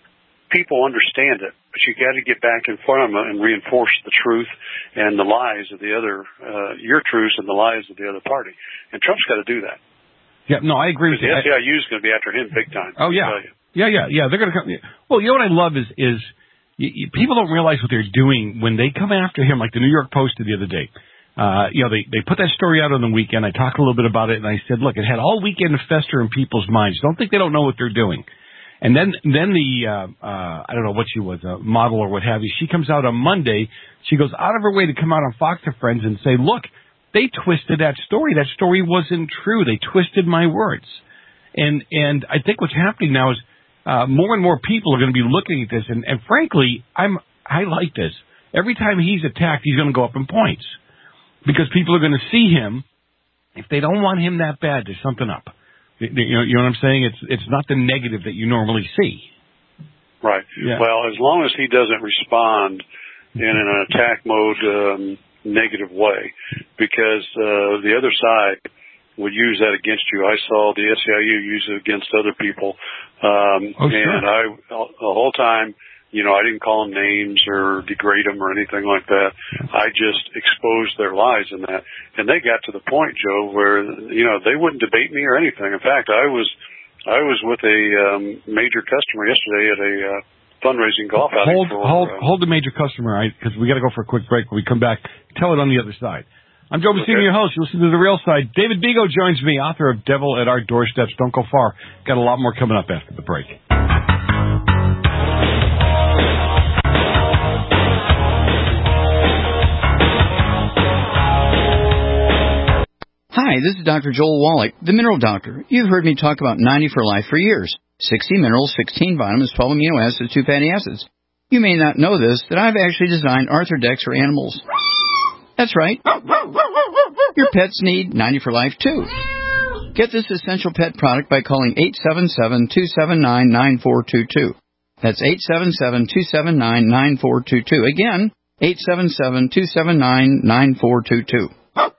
people understand it, but you got to get back in front of them and reinforce the truth and the lies of the other, uh, your truths and the lies of the other party. And Trump's got to do that. Yeah, no, I agree with you. The S E I U is going to be after him big time. Oh, yeah. Yeah, yeah, yeah. They're going to come. Well, you know what I love is, is you, you, people don't realize what they're doing when they come after him, like the New York Post did the other day. Uh, you know, they, they put that story out on the weekend. I talked a little bit about it, and I said, look, it had all weekend to fester in people's minds. Don't think they don't know what they're doing. And then, then the, uh, uh, I don't know what she was, a model or what have you, she comes out on Monday. She goes out of her way to come out on Fox and Friends and say, look, they twisted that story. That story wasn't true. They twisted my words. And and I think what's happening now is uh, more and more people are going to be looking at this. And, and frankly, I'm I like this. Every time he's attacked, he's going to go up in points. Because people are going to see him. If they don't want him that bad, there's something up. You know, you know what I'm saying? It's it's not the negative that you normally see. Right. Yeah. Well, as long as he doesn't respond in an attack mode, um, negative way, because uh, the other side would use that against you. I saw the S E I U use it against other people, um, oh, sure. and I the whole time, you know, I didn't call them names or degrade them or anything like that. I just exposed their lies in that, and they got to the point, Joe, where you know they wouldn't debate me or anything. In fact, I was I was with a um, major customer yesterday at a uh, fundraising golf outing. Hold, for, hold, uh, hold the major customer, because we got to go for a quick break. When we come back, tell it on the other side. I'm Joe Messina, okay. Your host. You listen to The Real Side. David Bego joins me, author of Devil at Our Doorsteps. Don't go far. Got a lot more coming up after the break. Hi, this is Doctor Joel Wallach, the Mineral Doctor. You've heard me talk about ninety for Life for years. sixty minerals, sixteen vitamins, twelve amino acids, two fatty acids. You may not know this, that I've actually designed Arthrodex for animals. That's right. Your pets need ninety for Life, too. Get this essential pet product by calling eight seven seven, two seven nine, nine four two two. That's eight seven seven, two seven nine, nine four two two. Again, eight seven seven, two seven nine, nine four two two.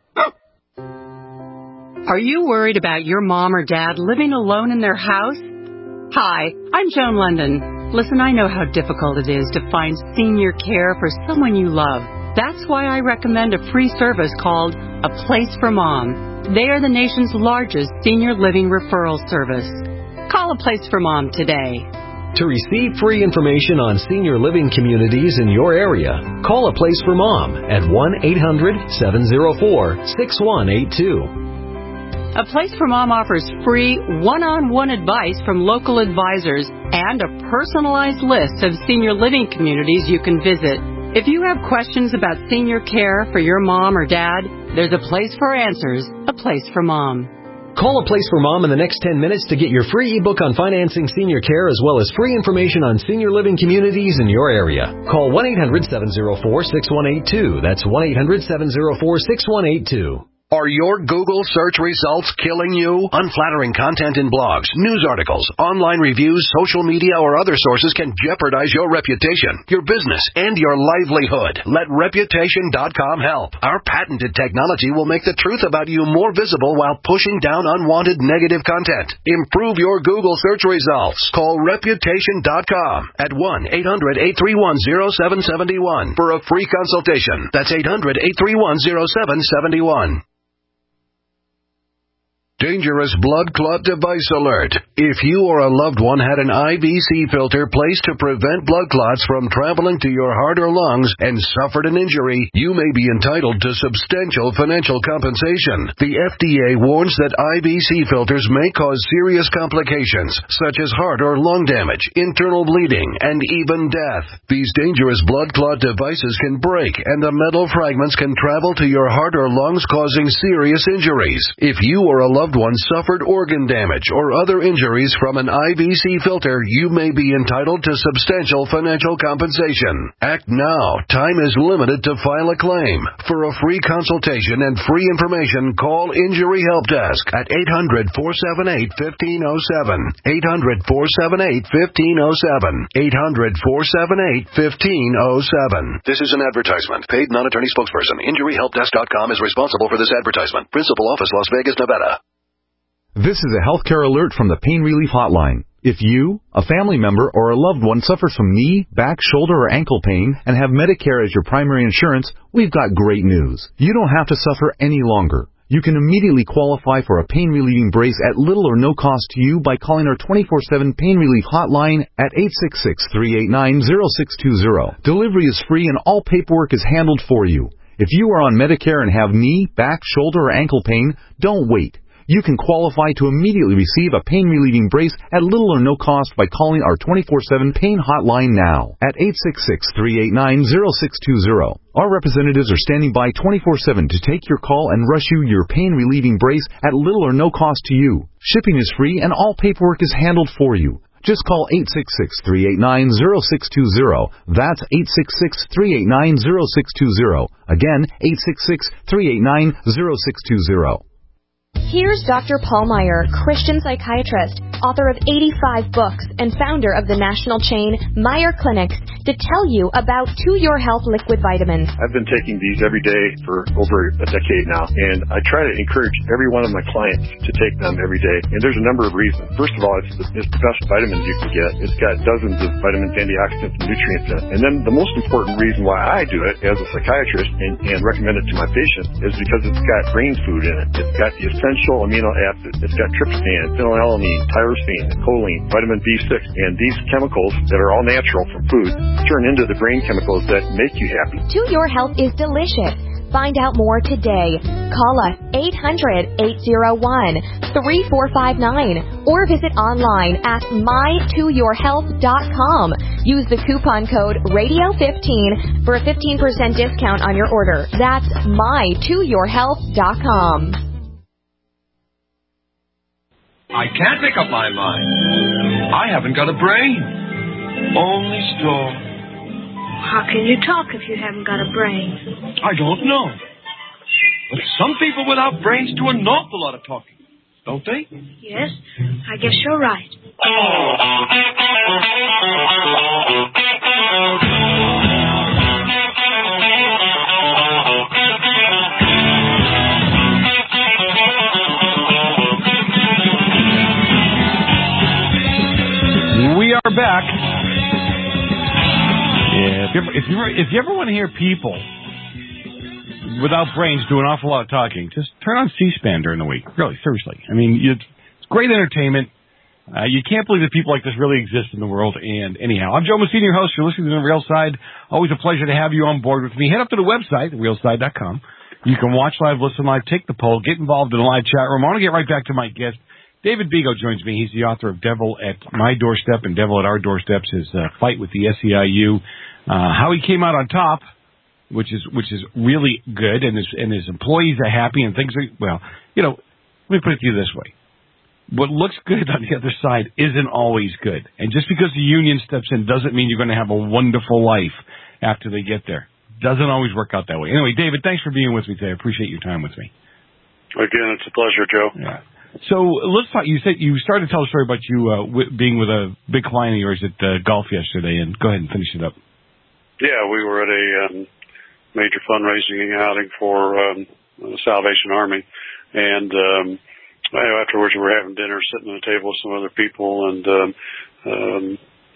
Are you worried about your mom or dad living alone in their house? Hi, I'm Joan London. Listen, I know how difficult it is to find senior care for someone you love. That's why I recommend a free service called A Place for Mom. They are the nation's largest senior living referral service. Call A Place for Mom today. To receive free information on senior living communities in your area, call A Place for Mom at one eight hundred, seven oh four, six one eight two. A Place for Mom offers free one-on-one advice from local advisors and a personalized list of senior living communities you can visit. If you have questions about senior care for your mom or dad, there's a place for answers, A Place for Mom. Call A Place for Mom in the next ten minutes to get your free ebook on financing senior care as well as free information on senior living communities in your area. Call one eight hundred, seven oh four, six one eight two. That's one eight hundred, seven oh four, six one eight two. Are your Google search results killing you? Unflattering content in blogs, news articles, online reviews, social media, or other sources can jeopardize your reputation, your business, and your livelihood. Let Reputation dot com help. Our patented technology will make the truth about you more visible while pushing down unwanted negative content. Improve your Google search results. Call Reputation dot com at one eight hundred, eight three one, oh seven seven one for a free consultation. That's eight hundred, eight three one, oh seven seven one. Dangerous blood clot device alert. If you or a loved one had an I V C filter placed to prevent blood clots from traveling to your heart or lungs and suffered an injury, you may be entitled to substantial financial compensation. The F D A warns that I V C filters may cause serious complications, such as heart or lung damage, internal bleeding, and even death. These dangerous blood clot devices can break, and the metal fragments can travel to your heart or lungs, causing serious injuries. If you or a loved one suffered organ damage or other injuries from an I V C filter, you may be entitled to substantial financial compensation. Act now. Time is limited to file a claim. For a free consultation and free information, call Injury Help Desk at eight hundred, four seven eight, one five zero seven. eight hundred, four seven eight, one five zero seven. eight hundred, four seven eight, one five zero seven. This is an advertisement. Paid non-attorney spokesperson. Injury Help Desk dot com is responsible for this advertisement. Principal office, Las Vegas, Nevada. This is a healthcare alert from the Pain Relief Hotline. If you, a family member, or a loved one suffers from knee, back, shoulder, or ankle pain and have Medicare as your primary insurance, we've got great news. You don't have to suffer any longer. You can immediately qualify for a pain-relieving brace at little or no cost to you by calling our twenty-four seven Pain Relief Hotline at eight six six, three eight nine, zero six two zero. Delivery is free and all paperwork is handled for you. If you are on Medicare and have knee, back, shoulder, or ankle pain, don't wait. You can qualify to immediately receive a pain-relieving brace at little or no cost by calling our twenty-four seven Pain Hotline now at eight six six, three eight nine, zero six two zero. Our representatives are standing by twenty-four seven to take your call and rush you your pain-relieving brace at little or no cost to you. Shipping is free and all paperwork is handled for you. Just call eight six six, three eight nine, zero six two zero. That's eight six six, three eight nine, zero six two zero. Again, eight six six, three eight nine, zero six two zero. Here's Doctor Paul Meyer, Christian psychiatrist, author of eighty-five books, and founder of the national chain Meyer Clinics, to tell you about To Your Health liquid vitamins. I've been taking these every day for over a decade now, and I try to encourage every one of my clients to take them every day. And there's a number of reasons. First of all, it's the, it's the best vitamins you can get. It's got dozens of vitamins, antioxidants, and nutrients in it. And then the most important reason why I do it as a psychiatrist and, and recommend it to my patients is because it's got brain food in it. It's got the essential amino acids. It's got tryptophan, phenylalanine, tyrosine, choline, vitamin B six, and these chemicals that are all natural from food turn into the brain chemicals that make you happy. To Your Health is delicious. Find out more today. Call us eight hundred, eight oh one, three four five nine or visit online at my to your health dot com. Use the coupon code radio fifteen for a fifteen percent discount on your order. That's my to your health dot com. I can't make up my mind. I haven't got a brain. Only straw. How can you talk if you haven't got a brain? I don't know. But some people without brains do an awful lot of talking, don't they? Yes, I guess you're right. We are back. Yeah, if you, ever, if you ever, if you ever want to hear people without brains do an awful lot of talking, just turn on C-SPAN during the week. Really, seriously. I mean, you, it's great entertainment. Uh, you can't believe that people like this really exist in the world. And anyhow, I'm Joe Messina, your host. You're listening to The Real Side. Always a pleasure to have you on board with me. Head up to the website, the real side dot com. You can watch live, listen live, take the poll, get involved in the live chat room. I want to get right back to my guest. David Bego joins me. He's the author of Devil at My Doorstep and Devil at Our Doorsteps, his uh, fight with the S E I U, uh, how he came out on top, which is which is really good, and his and his employees are happy, and things are, well, you know, let me put it to you this way. What looks good on the other side isn't always good. And just because the union steps in doesn't mean you're going to have a wonderful life after they get there. Doesn't always work out that way. Anyway, David, thanks for being with me today. I appreciate your time with me. Again, it's a pleasure, Joe. Yeah. So let's talk. You said you started to tell a story about you uh, w- being with a big client of yours at uh, golf yesterday, and go ahead and finish it up. Yeah, we were at a um, major fundraising outing for um, the Salvation Army, and um, afterwards we were having dinner, sitting at a table with some other people, and um, um,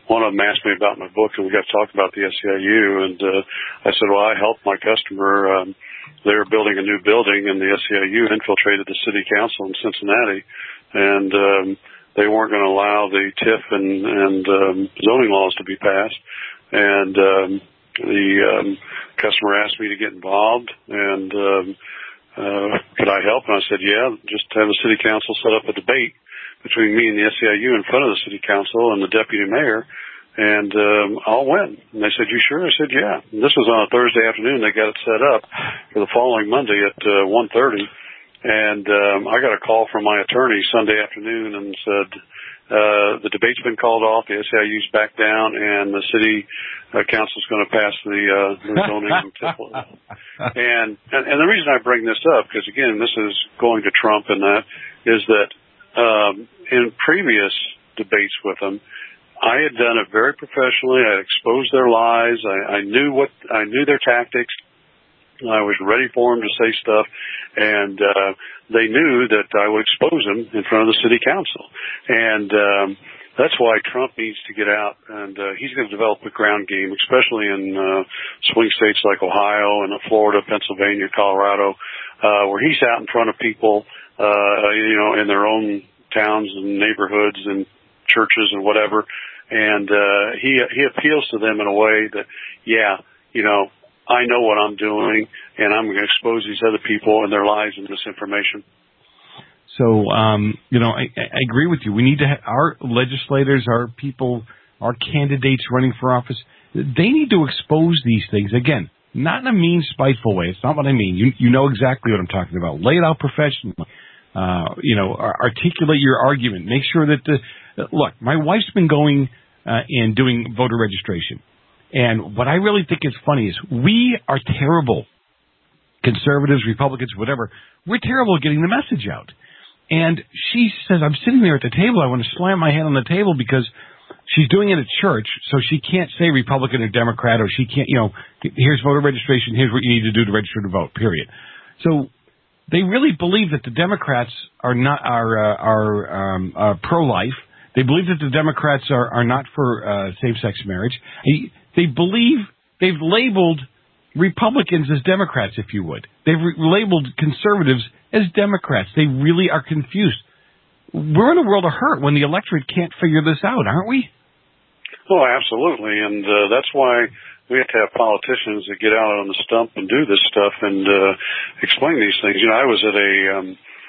one of them asked me about my book, and we got to talk about the S E I U. And uh, I said, well, I helped my customer. Um, they were building a new building, and the S E I U infiltrated the city council in Cincinnati, and um, they weren't going to allow the T I F and, and um, zoning laws to be passed. And um, the um, customer asked me to get involved, and um, uh, could I help? And I said, yeah, just have the city council set up a debate between me and the S E I U in front of the city council and the deputy mayor, and um, I'll win. And they said, you sure? I said, yeah. And this was on a Thursday afternoon. They got it set up for the following Monday at uh, one thirty. And um, I got a call from my attorney Sunday afternoon and said, uh, the debate's been called off, the S E I U's back down, and the city uh, council's going to pass the, uh, the zoning and T I F law. And, and, and the reason I bring this up, because, again, this is going to Trump and that, is that um, in previous debates with them, I had done it very professionally. I exposed their lies. I, I knew what I knew their tactics. I was ready for them to say stuff, and uh, they knew that I would expose them in front of the city council. And um, that's why Trump needs to get out, and uh, he's going to develop a ground game, especially in uh, swing states like Ohio and Florida, Pennsylvania, Colorado, uh, where he's out in front of people, uh, you know, in their own towns and neighborhoods and churches and whatever. And uh, he he appeals to them in a way that, yeah, you know, I know what I'm doing, and I'm going to expose these other people and their lies and misinformation. So, um, you know, I, I agree with you. We need to have our legislators, our people, our candidates running for office, they need to expose these things. Again, not in a mean, spiteful way. It's not what I mean. You you know exactly what I'm talking about. Lay it out professionally. Uh, you know, articulate your argument. Make sure that the, look, my wife's been going uh, and doing voter registration. And what I really think is funny is we are terrible, conservatives, Republicans, whatever, we're terrible at getting the message out. And she says, I'm sitting there at the table, I want to slam my hand on the table because she's doing it at church, so she can't say Republican or Democrat, or she can't, you know, here's voter registration, here's what you need to do to register to vote, period. So they really believe that the Democrats are not are uh, are um, uh, pro-life. They believe that the Democrats are, are not for uh, same-sex marriage. They, they believe they've labeled Republicans as Democrats, if you would. They've re- labeled conservatives as Democrats. They really are confused. We're in a world of hurt when the electorate can't figure this out, aren't we? Oh, absolutely, and uh, that's why we have to have politicians that get out on the stump and do this stuff and uh, explain these things. You know, I was at a um,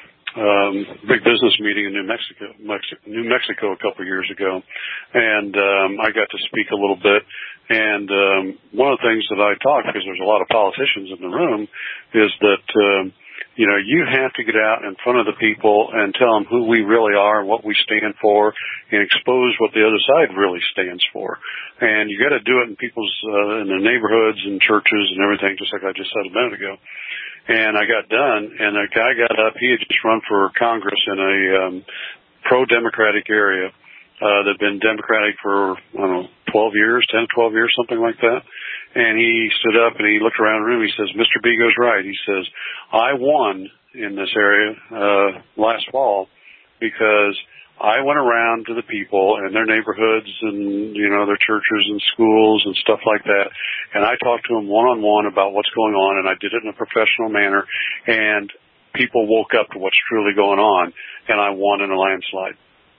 um, big business meeting in New Mexico, Mexico, New Mexico a couple of years ago, and um, I got to speak a little bit. And um, one of the things that I talked, because there's a lot of politicians in the room, is that um, you know, you have to get out in front of the people and tell them who we really are and what we stand for, and expose what the other side really stands for. And you got to do it in people's uh, in their neighborhoods and churches and everything, just like I just said a minute ago. And I got done, and a guy got up. He had just run for Congress in a um, pro-democratic area uh, that had been Democratic for, I don't know, twelve years, ten, twelve years, something like that. And he stood up and he looked around the room. He says, Mister Bego's right. He says, I won in this area uh, last fall because I went around to the people and their neighborhoods and, you know, their churches and schools and stuff like that. And I talked to them one-on-one about what's going on, and I did it in a professional manner. And people woke up to what's truly going on, and I won in a landslide.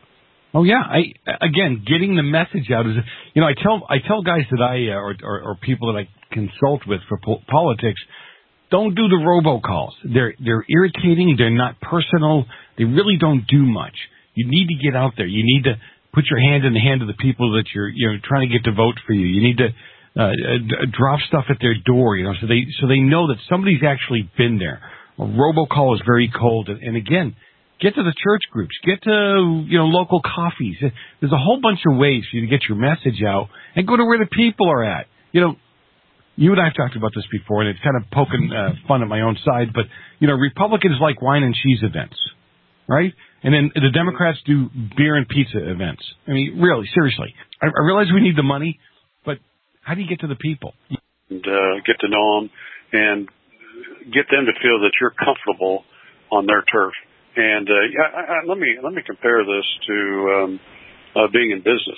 Oh yeah, I again getting the message out is, you know, I tell I tell guys that I uh, or, or or people that I consult with for po- politics, don't do the robocalls. They're they're irritating. They're not personal. They really don't do much. You need to get out there. You need to put your hand in the hand of the people that you're you know trying to get to vote for you. You need to uh, uh, drop stuff at their door, you know, so they so they know that somebody's actually been there. A robocall is very cold, and, and again. Get to the church groups. Get to, you know, local coffees. There's a whole bunch of ways for you to get your message out and go to where the people are at. You know, you and I have talked about this before, and it's kind of poking uh, fun at my own side, but, you know, Republicans like wine and cheese events, right? And then the Democrats do beer and pizza events. I mean, really, seriously. I, I realize we need the money, but how do you get to the people? And uh, get to know them and get them to feel that you're comfortable on their turf. And uh, yeah, I, I, let me let me compare this to um, uh, being in business.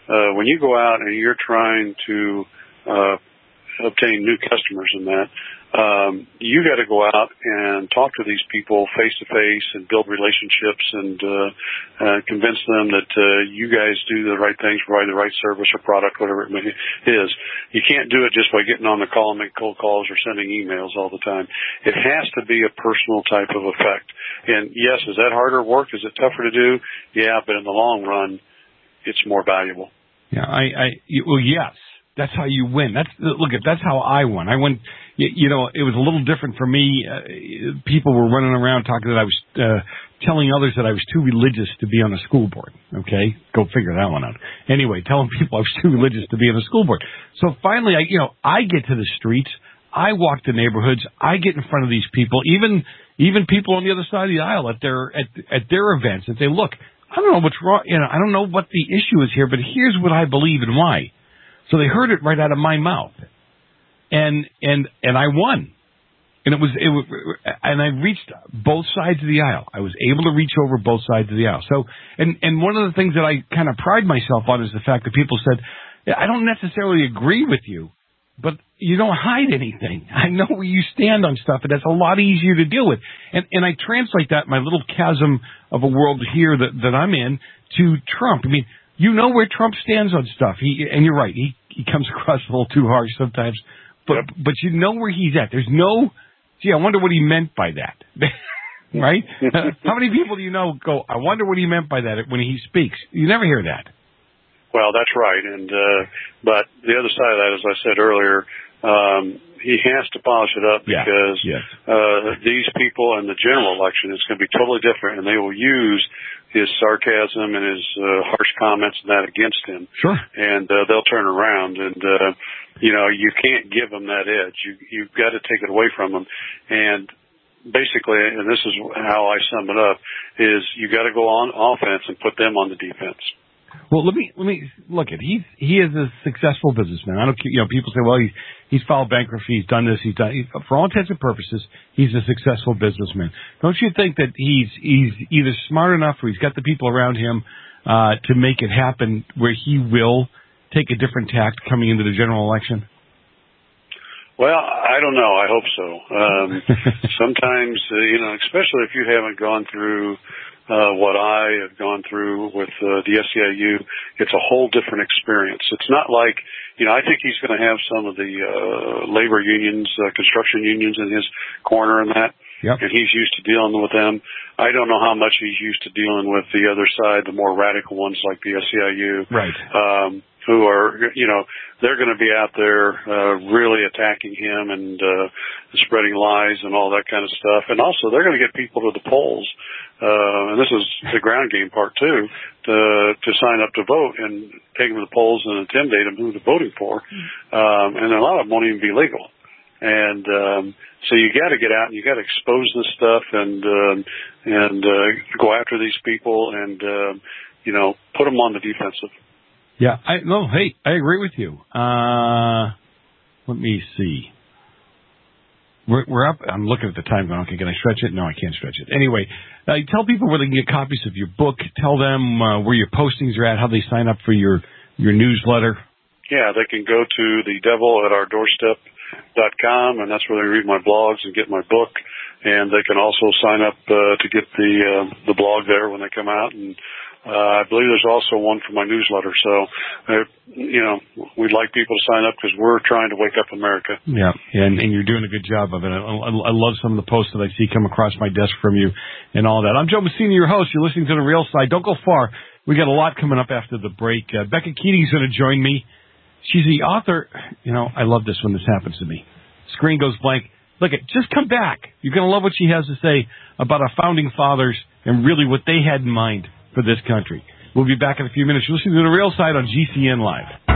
uh, when you go out and you're trying to uh, obtain new customers in that, um, you got to go out and talk to these people face to face and build relationships and uh, uh, convince them that uh, you guys do the right things, provide the right service or product, whatever it may is. You can't do it just by getting on the call and make cold calls or sending emails all the time. It has to be a personal type of effect. And yes, is that harder work? Is it tougher to do? Yeah, but in the long run, it's more valuable. Yeah, I, I well, yes. That's how you win. That's look at that's how I won. I went. You, you know, it was a little different for me. Uh, people were running around talking that I was uh, telling others that I was too religious to be on a school board. Okay, go figure that one out. Anyway, telling people I was too religious to be on a school board. So finally, I you know I get to the streets. I walk the neighborhoods. I get in front of these people, even even people on the other side of the aisle at their at at their events, and say, look, I don't know what's wrong. You know, I don't know what the issue is here, but here's what I believe and why. So they heard it right out of my mouth, and and and I won, and it was it was, and I reached both sides of the aisle. I was able to reach over both sides of the aisle. So, and and one of the things that I kind of pride myself on is the fact that people said, I don't necessarily agree with you, but you don't hide anything. I know where you stand on stuff, and that's a lot easier to deal with. And and I translate that, my little chasm of a world here that that I'm in, to Trump. I mean, you know where Trump stands on stuff. He and you're right. He he comes across a little too harsh sometimes, but yep. but you know where he's at. There's no. Gee, I wonder what he meant by that. Right? How many people do you know go, I wonder what he meant by that when he speaks? You never hear that. Well, that's right. And uh, but the other side of that, as I said earlier, um, he has to polish it up yeah. because yes. uh, these people in the general election, it's going to be totally different, and they will use his sarcasm and his uh, harsh comments and that against him. Sure. And uh, they'll turn around, and uh, you know, you can't give them that edge. You you've got to take it away from them. And basically, and this is how I sum it up, is you got to go on offense and put them on the defense. Well, let me let me look at he's he is a successful businessman. I don't you know people say, well, he's he's filed bankruptcy, he's done this, he's done. He, for all intents and purposes, he's a successful businessman. Don't you think that he's he's either smart enough or he's got the people around him uh, to make it happen where he will take a different tact coming into the general election? Well, I don't know. I hope so. Um, sometimes, uh, you know, especially if you haven't gone through uh, what I have gone through with uh, the S E I U, it's a whole different experience. It's not like, you know, I think he's going to have some of the uh, labor unions, uh, construction unions in his corner and that, yep. and he's used to dealing with them. I don't know how much he's used to dealing with the other side, the more radical ones like the S E I U. Right. Um, who are, you know, they're going to be out there uh, really attacking him and uh, spreading lies and all that kind of stuff. And also, they're going to get people to the polls, uh, and this is the ground game part too, to to sign up to vote and take them to the polls and intimidate them who they're voting for. Um, and a lot of them won't even be legal. And um, so you got to get out and you got to expose this stuff and um, and uh, go after these people and uh, you know, put them on the defensive. Yeah, I no, hey, I agree with you. Uh, let me see. We're, we're up. I'm looking at the time going, okay, can I stretch it? No, I can't stretch it. Anyway, uh, tell people where they can get copies of your book. Tell them uh, where your postings are at, how they sign up for your, your newsletter. Yeah, they can go to the devil at our doorstep dot com, and that's where they read my blogs and get my book. And they can also sign up uh, to get the uh, the blog there when they come out. And Uh, I believe there's also one for my newsletter. So, uh, you know, we'd like people to sign up because we're trying to wake up America. Yeah, and, and you're doing a good job of it. I, I, I love some of the posts that I see come across my desk from you and all that. I'm Joe Messina, your host. You're listening to The Real Side. Don't go far. We got a lot coming up after the break. Uh, Becca Keating's going to join me. She's the author. You know, I love this when this happens to me. Screen goes blank. Look, it, just come back. You're going to love what she has to say about our founding fathers and really what they had in mind for this country. We'll be back in a few minutes. You're listening to The Real Side on G C N Live.